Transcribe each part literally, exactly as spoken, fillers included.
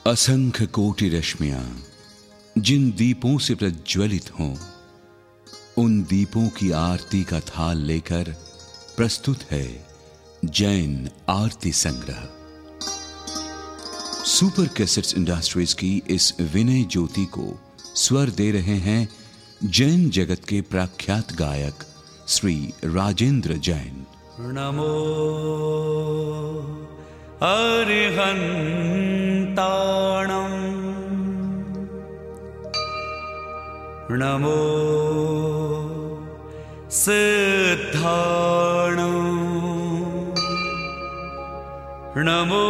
असंख्य कोटि रश्मियां जिन दीपों से प्रज्वलित हों, उन दीपों की आरती का थाल लेकर प्रस्तुत है जैन आरती संग्रह। सुपर कैसेट्स इंडस्ट्रीज की इस विनय ज्योति को स्वर दे रहे हैं जैन जगत के प्रख्यात गायक श्री राजेंद्र जैन। नमो अरिहंताणं नमो सिद्धाणं नमो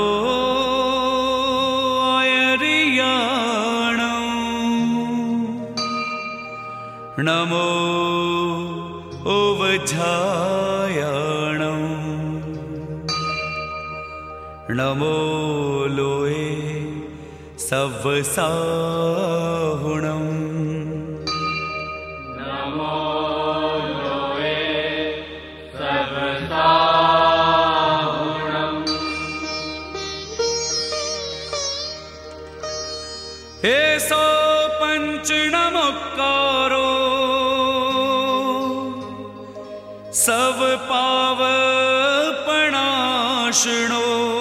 आयर्याणं नमो उवझायाणं नमो लोये सवसाहुणं नमो लोये सवसाहुणं। एषो पंचनमोक्कारो सब पावपणाशिणो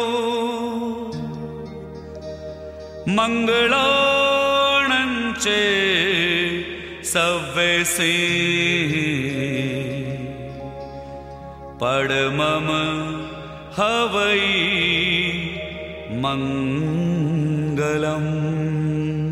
मंगलाणं च सव्यसे परमं हवै मंगलम्।